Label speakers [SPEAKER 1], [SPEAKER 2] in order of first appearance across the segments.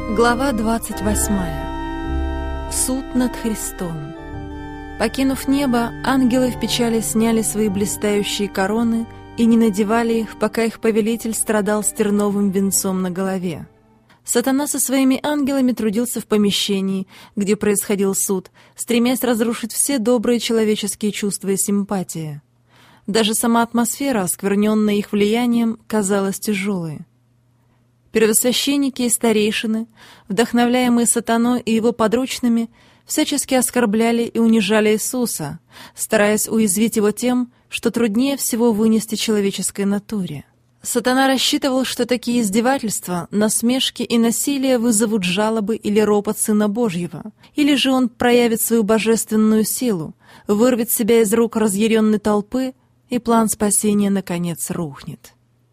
[SPEAKER 1] Глава 28. Суд над Христом. Покинув небо, ангелы в печали сняли свои блистающие короны и не надевали их, пока их повелитель страдал с терновым венцом на голове. Сатана со своими ангелами трудился в помещении, где происходил суд, стремясь разрушить все добрые человеческие чувства и симпатии. Даже сама атмосфера, оскверненная их влиянием, казалась тяжелой. Первосвященники и старейшины, вдохновляемые сатаной и его подручными, всячески оскорбляли и унижали Иисуса, стараясь уязвить его тем, что труднее всего вынести человеческой натуре. Сатана рассчитывал, что такие издевательства, насмешки и насилие вызовут жалобы или ропот Сына Божьего, или же он проявит свою божественную силу, вырвет себя из рук разъяренной толпы, и план спасения, наконец, рухнет.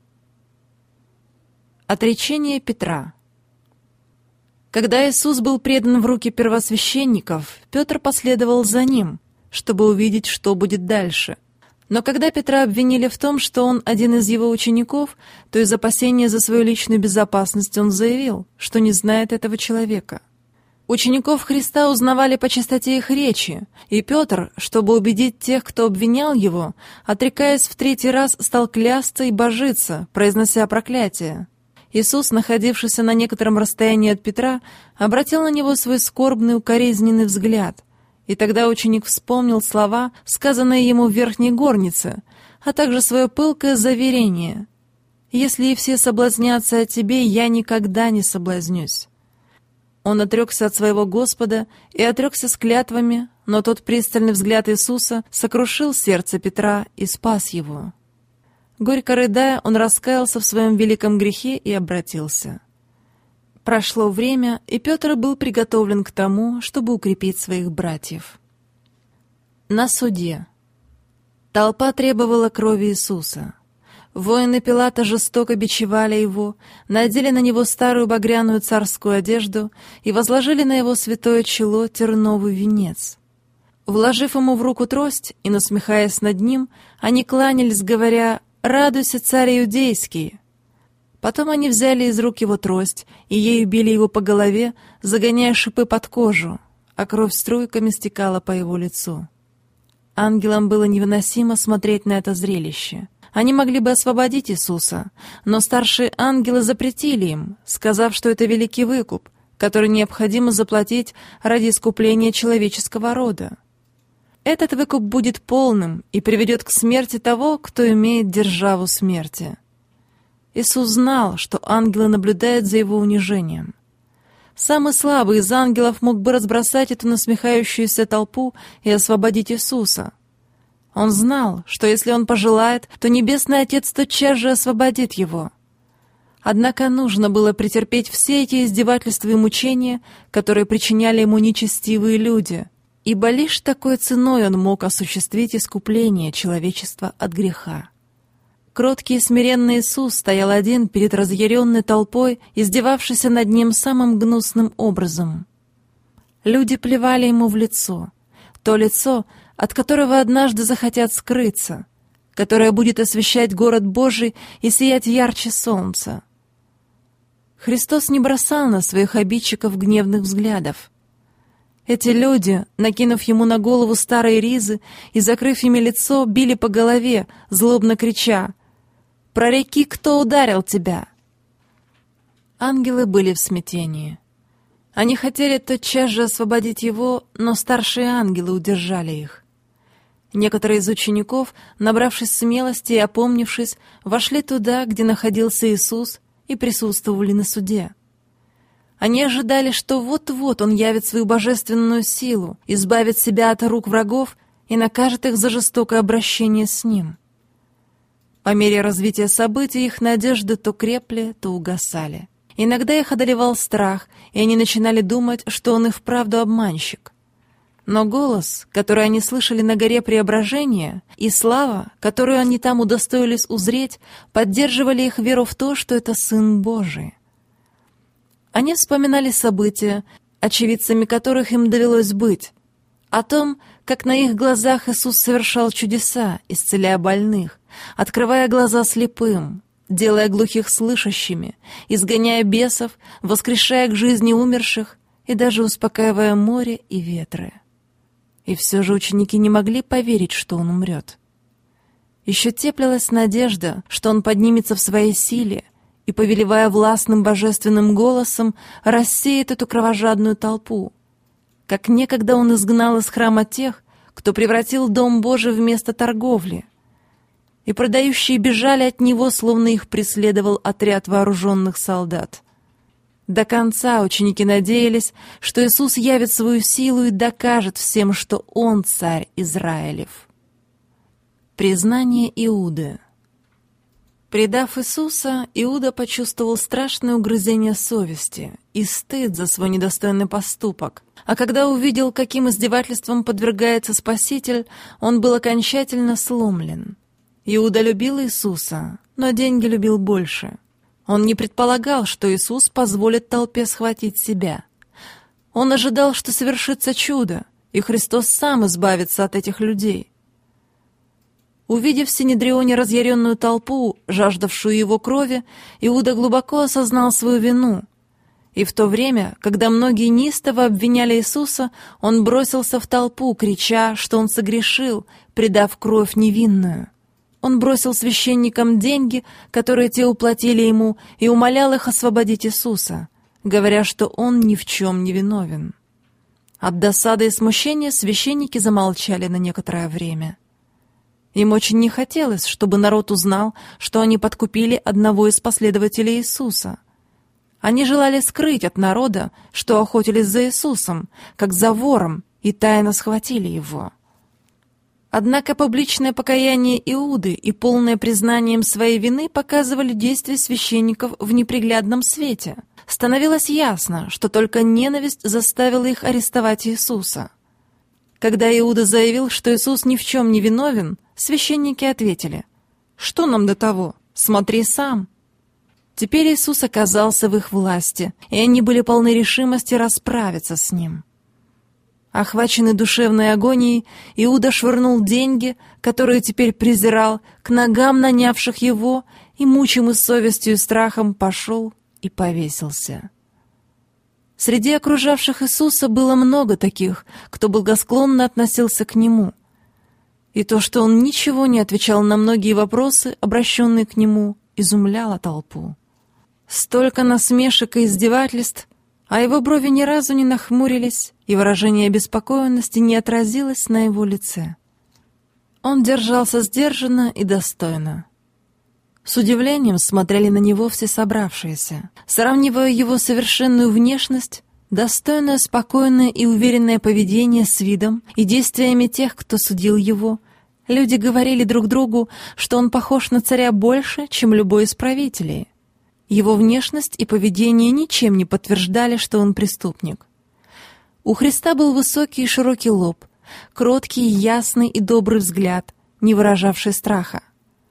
[SPEAKER 1] Отречение Петра. Когда Иисус был предан в руки первосвященников, Петр последовал за ним, чтобы увидеть, что будет дальше. Но когда Петра обвинили в том, что он один из его учеников, то из опасения за свою личную безопасность он заявил, что не знает этого человека. Учеников Христа узнавали по частоте их речи, и Петр, чтобы убедить тех, кто обвинял его, отрекаясь в 3-й раз, стал клясться и божиться, произнося проклятие. Иисус, находившийся на некотором расстоянии от Петра, обратил на него свой скорбный, укоризненный взгляд. И тогда ученик вспомнил слова, сказанные ему в верхней горнице, а также свое пылкое заверение: «Если и все соблазнятся о тебе, я никогда не соблазнюсь». Он отрекся от своего Господа и отрекся с клятвами, но тот пристальный взгляд Иисуса сокрушил сердце Петра и спас его. Горько рыдая, он раскаялся в своем великом грехе и обратился. Прошло время, и Петр был приготовлен к тому, чтобы укрепить своих братьев. На суде. Толпа требовала крови Иисуса. Воины Пилата жестоко бичевали его, надели на него старую багряную царскую одежду и возложили на его святое чело терновый венец. Вложив ему в руку трость и насмехаясь над ним, они кланялись, говоря: «Радуйся, царь иудейский!» Потом они взяли из рук его трость и ею били его по голове, загоняя шипы под кожу, а кровь струйками стекала по его лицу. Ангелам было невыносимо смотреть на это зрелище. Они могли бы освободить Иисуса, но старшие ангелы запретили им, сказав, что это великий выкуп, который необходимо заплатить ради искупления человеческого рода. Этот выкуп будет полным и приведет к смерти того, кто имеет державу смерти. Иисус знал, что ангелы наблюдают за его унижением. Самый слабый из ангелов мог бы разбросать эту насмехающуюся толпу и освободить Иисуса. Он знал, что если он пожелает, то Небесный Отец тотчас же освободит его. Однако нужно было претерпеть все эти издевательства и мучения, которые причиняли ему нечестивые люди, ибо лишь такой ценой он мог осуществить искупление человечества от греха. Кроткий и смиренный Иисус стоял один перед разъяренной толпой, издевавшейся над ним самым гнусным образом. Люди плевали ему в лицо, то лицо, от которого однажды захотят скрыться, которое будет освещать город Божий и сиять ярче солнца. Христос не бросал на своих обидчиков гневных взглядов. Эти люди, накинув ему на голову старые ризы и закрыв ими лицо, били по голове, злобно крича: «Прореки, кто ударил тебя!» Ангелы были в смятении. Они хотели тотчас же освободить его, но старшие ангелы удержали их. Некоторые из учеников, набравшись смелости и опомнившись, вошли туда, где находился Иисус, и присутствовали на суде. Они ожидали, что вот-вот Он явит свою божественную силу, избавит себя от рук врагов и накажет их за жестокое обращение с Ним. По мере развития событий их надежды то крепли, то угасали. Иногда их одолевал страх, и они начинали думать, что Он и вправду обманщик. Но голос, который они слышали на горе Преображения, и слава, которую они там удостоились узреть, поддерживали их веру в то, что это Сын Божий. Они вспоминали события, очевидцами которых им довелось быть, о том, как на их глазах Иисус совершал чудеса, исцеляя больных, открывая глаза слепым, делая глухих слышащими, изгоняя бесов, воскрешая к жизни умерших и даже успокаивая море и ветры. И все же ученики не могли поверить, что он умрет. Еще теплилась надежда, что он поднимется в своей силе и, повелевая властным божественным голосом, рассеет эту кровожадную толпу, как некогда он изгнал из храма тех, кто превратил Дом Божий в место торговли, и продающие бежали от него, словно их преследовал отряд вооруженных солдат. До конца ученики надеялись, что Иисус явит свою силу и докажет всем, что Он царь Израилев. Признание Иуды. Предав Иисуса, Иуда почувствовал страшное угрызение совести и стыд за свой недостойный поступок, а когда увидел, каким издевательством подвергается Спаситель, он был окончательно сломлен. Иуда любил Иисуса, но деньги любил больше. Он не предполагал, что Иисус позволит толпе схватить себя. Он ожидал, что совершится чудо, и Христос сам избавится от этих людей. Увидев в Синедрионе разъяренную толпу, жаждавшую его крови, Иуда глубоко осознал свою вину. И в то время, когда многие неистово обвиняли Иисуса, он бросился в толпу, крича, что он согрешил, предав кровь невинную. Он бросил священникам деньги, которые те уплатили ему, и умолял их освободить Иисуса, говоря, что он ни в чем не виновен. От досады и смущения священники замолчали на некоторое время. Им очень не хотелось, чтобы народ узнал, что они подкупили одного из последователей Иисуса. Они желали скрыть от народа, что охотились за Иисусом, как за вором, и тайно схватили его. Однако публичное покаяние Иуды и полное признание им своей вины показывали действия священников в неприглядном свете. Становилось ясно, что только ненависть заставила их арестовать Иисуса. Когда Иуда заявил, что Иисус ни в чем не виновен, священники ответили: «Что нам до того? Смотри сам». Теперь Иисус оказался в их власти, и они были полны решимости расправиться с Ним. Охваченный душевной агонией, Иуда швырнул деньги, которые теперь презирал, к ногам нанявших его, и, мучимый совестью и страхом, пошел и повесился. Среди окружавших Иисуса было много таких, кто благосклонно относился к Нему. И то, что Он ничего не отвечал на многие вопросы, обращенные к Нему, изумляло толпу. Столько насмешек и издевательств, а его брови ни разу не нахмурились, и выражение обеспокоенности не отразилось на его лице. Он держался сдержанно и достойно. С удивлением смотрели на него все собравшиеся, сравнивая его совершенную внешность, достойное, спокойное и уверенное поведение с видом и действиями тех, кто судил его. Люди говорили друг другу, что он похож на царя больше, чем любой из правителей. Его внешность и поведение ничем не подтверждали, что он преступник. У Христа был высокий и широкий лоб, кроткий, ясный и добрый взгляд, не выражавший страха.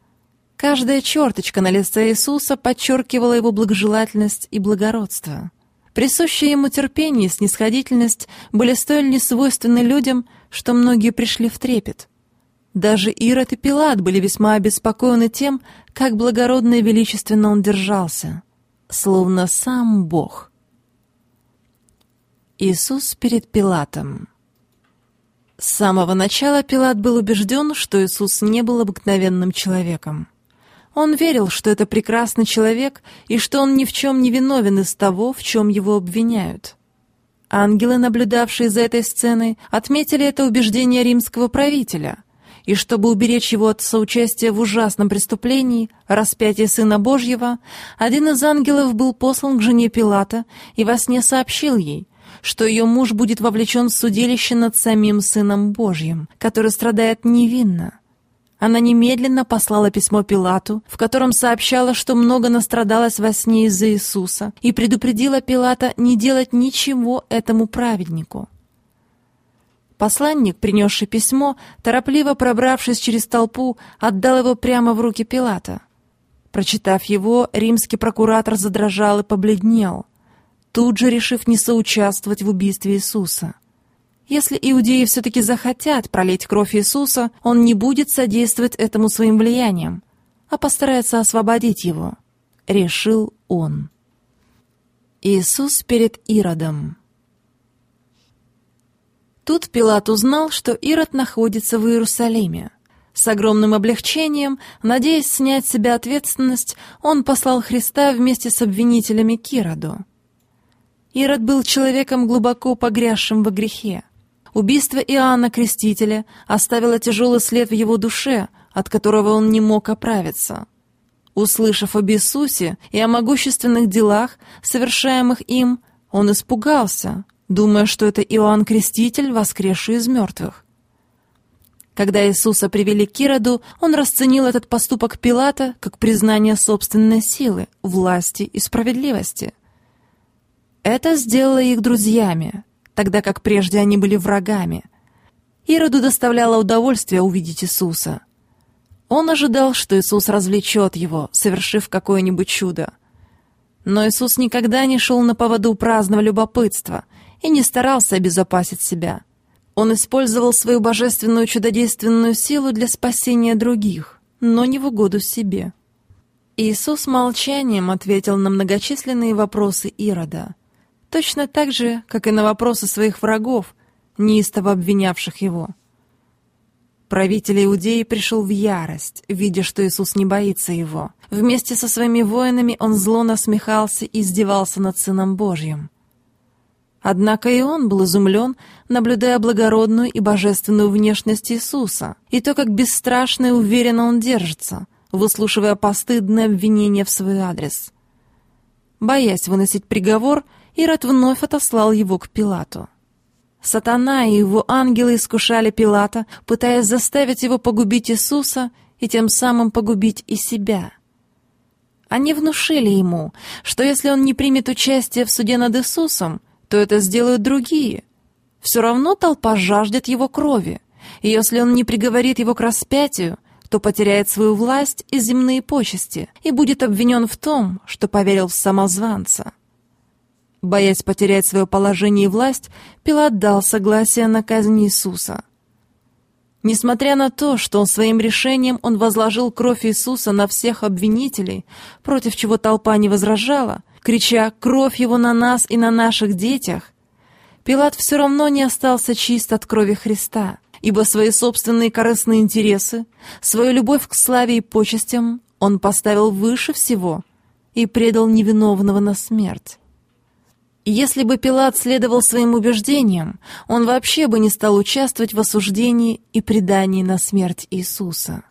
[SPEAKER 1] Каждая черточка на лице Иисуса подчеркивала его благожелательность и благородство. Присущие ему терпение и снисходительность были столь несвойственны людям, что многие пришли в трепет. Даже Ирод и Пилат были весьма обеспокоены тем, как благородно и величественно он держался, словно сам Бог. Иисус перед Пилатом. С самого начала Пилат был убежден, что Иисус не был обыкновенным человеком. Он верил, что это прекрасный человек и что он ни в чем не виновен из того, в чем его обвиняют. Ангелы, наблюдавшие за этой сценой, отметили это убеждение римского правителя, и чтобы уберечь его от соучастия в ужасном преступлении, распятии Сына Божьего, один из ангелов был послан к жене Пилата и во сне сообщил ей, что ее муж будет вовлечен в судилище над самим Сыном Божьим, который страдает невинно. Она немедленно послала письмо Пилату, в котором сообщала, что много настрадалась во сне из-за Иисуса, и предупредила Пилата не делать ничего этому праведнику. Посланник, принесший письмо, торопливо пробравшись через толпу, отдал его прямо в руки Пилата. Прочитав его, римский прокуратор задрожал и побледнел, тут же решив не соучаствовать в убийстве Иисуса. Если иудеи все-таки захотят пролить кровь Иисуса, он не будет содействовать этому своим влиянием. а постарается освободить его, решил он. Иисус перед Иродом. Тут Пилат узнал, что Ирод находится в Иерусалиме. С огромным облегчением, надеясь снять с себя ответственность, он послал Христа вместе с обвинителями к Ироду. Ирод был человеком, глубоко погрязшим во грехе. Убийство Иоанна Крестителя оставило тяжелый след в его душе, от которого он не мог оправиться. Услышав об Иисусе и о могущественных делах, совершаемых им, он испугался, думая, что это Иоанн Креститель, воскресший из мертвых. Когда Иисуса привели к Ироду, он расценил этот поступок Пилата как признание собственной силы, власти и справедливости. Это сделало их друзьями, тогда как прежде они были врагами. Ироду доставляло удовольствие увидеть Иисуса. Он ожидал, что Иисус развлечет его, совершив какое-нибудь чудо. Но Иисус никогда не шел на поводу праздного любопытства и не старался обезопасить себя. Он использовал свою божественную чудодейственную силу для спасения других, но не в угоду себе. Иисус молчанием ответил на многочисленные вопросы Ирода, точно так же, как и на вопросы своих врагов, неистово обвинявших его. Правитель Иудеи пришел в ярость, видя, что Иисус не боится его. Вместе со своими воинами он зло насмехался и издевался над Сыном Божьим. Однако и он был изумлен, наблюдая благородную и божественную внешность Иисуса, и то, как бесстрашно и уверенно он держится, выслушивая постыдные обвинения в свой адрес. Боясь выносить приговор, Ирод вновь отослал его к Пилату. Сатана и его ангелы искушали Пилата, пытаясь заставить его погубить Иисуса и тем самым погубить и себя. Они внушили ему, что если он не примет участие в суде над Иисусом, то это сделают другие. Все равно толпа жаждет его крови, и если он не приговорит его к распятию, то потеряет свою власть и земные почести и будет обвинен в том, что поверил в самозванца. Боясь потерять свое положение и власть, Пилат дал согласие на казнь Иисуса. Несмотря на то, что он своим решением возложил кровь Иисуса на всех обвинителей, против чего толпа не возражала, крича «Кровь его на нас и на наших детях!», Пилат все равно не остался чист от крови Христа, ибо свои собственные корыстные интересы, свою любовь к славе и почестям он поставил выше всего и предал невиновного на смерть. Если бы Пилат следовал своим убеждениям, он вообще бы не стал участвовать в осуждении и предании на смерть Иисуса.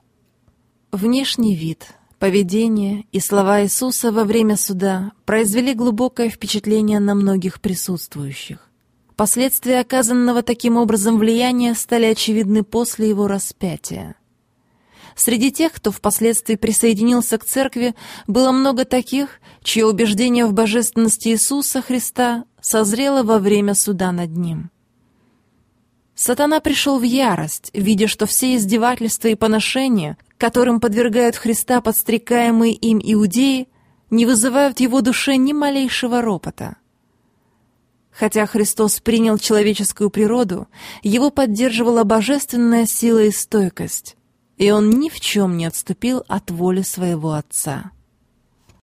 [SPEAKER 1] Внешний вид, поведение и слова Иисуса во время суда произвели глубокое впечатление на многих присутствующих. Последствия оказанного таким образом влияния стали очевидны после его распятия. Среди тех, кто впоследствии присоединился к церкви, было много таких, чье убеждение в божественности Иисуса Христа созрело во время суда над Ним. Сатана пришел в ярость, видя, что все издевательства и поношения, которым подвергают Христа подстрекаемые им иудеи, не вызывают в его душе ни малейшего ропота. Хотя Христос принял человеческую природу, его поддерживала божественная сила и стойкость, и он ни в чем не отступил от воли своего Отца.